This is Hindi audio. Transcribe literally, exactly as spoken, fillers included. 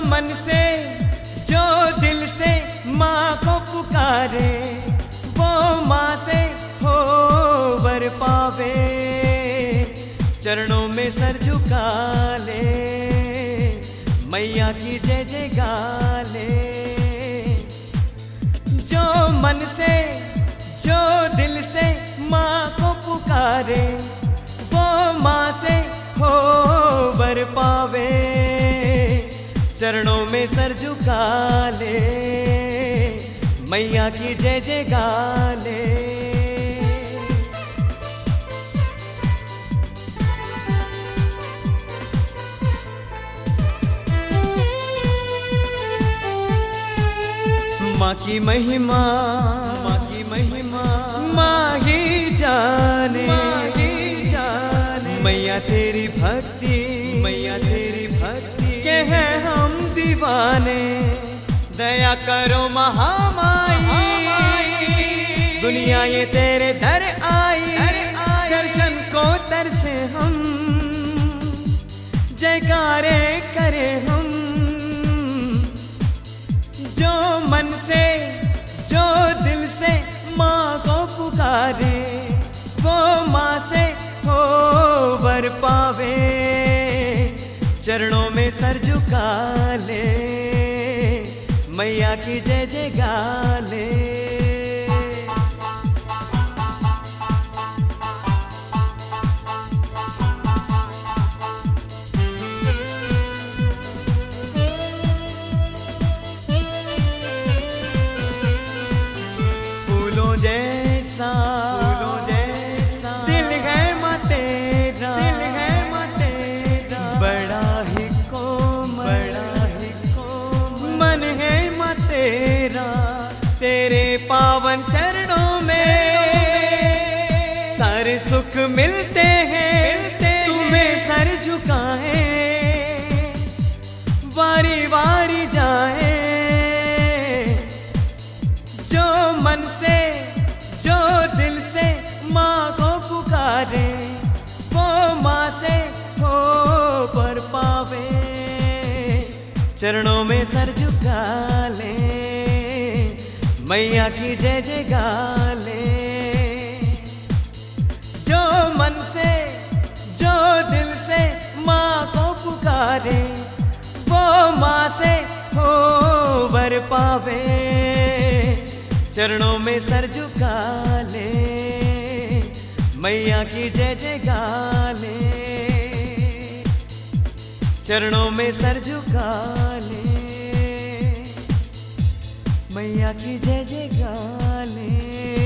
मन से जो दिल से माँ को पुकारे वो माँ से हो वर पावे। चरणों में सर झुका ले मैया की जय जय गा ले। जो मन से जो दिल से माँ को पुकारे वो माँ से हो वर पावे। चरणों में सर झुका ले मैया की जय जय गा ले। माँ की महिमा माँ की महिमा माँ ही जाने माँ ही जाने। मैया तेरी भक्ति मैया तेरी भक्ति के हैं हम दीवाने। दया करो महामाई दुनिया ये तेरे दर आई। दर्शन को तरसे हम जयकारे करे हम। जो मन से जो दिल से माँ को पुकारे वो माँ से हो वर पावे। चरणों में सर झुका ले मैया की जय जय गा ले। फूलों जैसा फूलों जैसा दिल है माँ तेरा दिल है माँ तेरा। बड़ा ही कोमल बड़ा ही कोमल मन है माँ तेरा। तेरे पावन चरणों में सारे सुख मिलते हैं। तुम्हें सर झुकाए वारी वारी जाए। जो मन से जो दिल से माँ को पुकारे वो माँ से हो पर पावे। चरणों में सर झुका ले मैया की जय जय गा ले। जो मन से जो दिल से माँ को पुकारे वो माँ से हो वर पावे। चरणों में सर झुका ले मैया की जय जय गा ले। चरणों में सर झुका ले मैया की जय जय गा ले।